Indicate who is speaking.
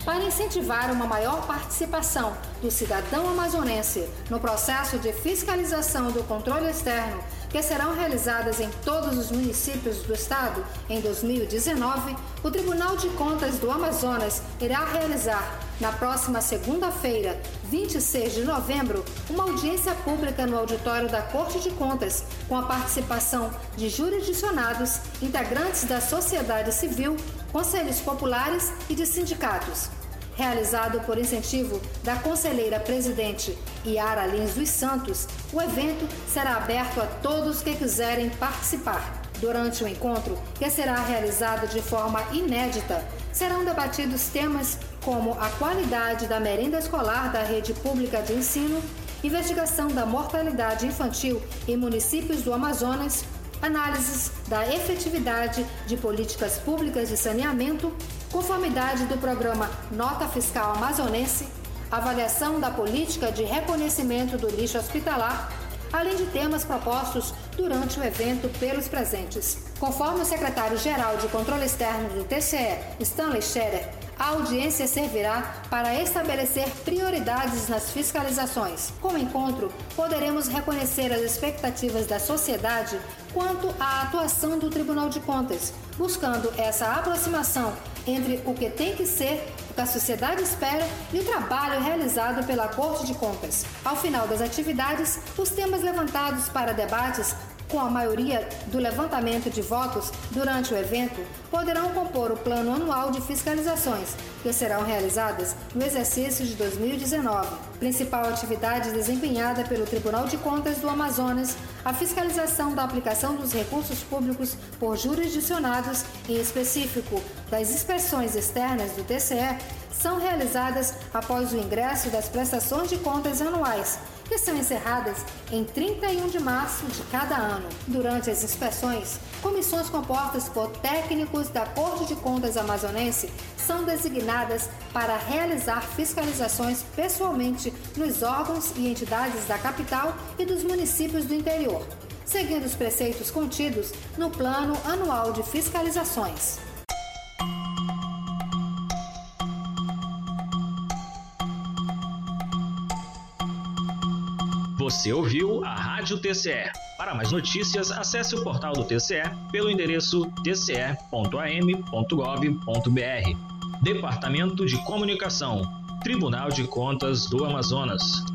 Speaker 1: Para incentivar uma maior participação do cidadão amazonense no processo de fiscalização do controle externo, que serão realizadas em todos os municípios do estado em 2019, o Tribunal de Contas do Amazonas irá realizar, na próxima segunda-feira, 26 de novembro, uma audiência pública no auditório da Corte de Contas, com a participação de jurisdicionados, integrantes da sociedade civil, conselhos populares e de sindicatos. Realizado por incentivo da conselheira-presidente Yara Lins dos Santos, o evento será aberto a todos que quiserem participar. Durante o encontro, que será realizado de forma inédita, serão debatidos temas como a qualidade da merenda escolar da rede pública de ensino, investigação da mortalidade infantil em municípios do Amazonas, análises da efetividade de políticas públicas de saneamento, conformidade do programa Nota Fiscal Amazonense, avaliação da política de reconhecimento do lixo hospitalar, além de temas propostos durante o evento pelos presentes. Conforme o secretário-geral de Controle Externo do TCE, Stanley Scherer, a audiência servirá para estabelecer prioridades nas fiscalizações. Com o encontro, poderemos reconhecer as expectativas da sociedade quanto à atuação do Tribunal de Contas, buscando essa aproximação entre o que tem que ser, o que a sociedade espera e o trabalho realizado pela Corte de Contas. Ao final das atividades, os temas levantados para debates, com a maioria do levantamento de votos durante o evento, poderão compor o Plano Anual de Fiscalizações, que serão realizadas no exercício de 2019. Principal atividade desempenhada pelo Tribunal de Contas do Amazonas, a fiscalização da aplicação dos recursos públicos por jurisdicionados, em específico das inspeções externas do TCE, são realizadas após o ingresso das prestações de contas anuais, que são encerradas em 31 de março de cada ano. Durante as inspeções, comissões compostas por técnicos da Corte de Contas amazonense são designadas para realizar fiscalizações pessoalmente nos órgãos e entidades da capital e dos municípios do interior, seguindo os preceitos contidos no Plano Anual de Fiscalizações.
Speaker 2: Você ouviu a Rádio TCE. Para mais notícias, acesse o portal do TCE pelo endereço tce.am.gov.br. Departamento de Comunicação, Tribunal de Contas do Amazonas.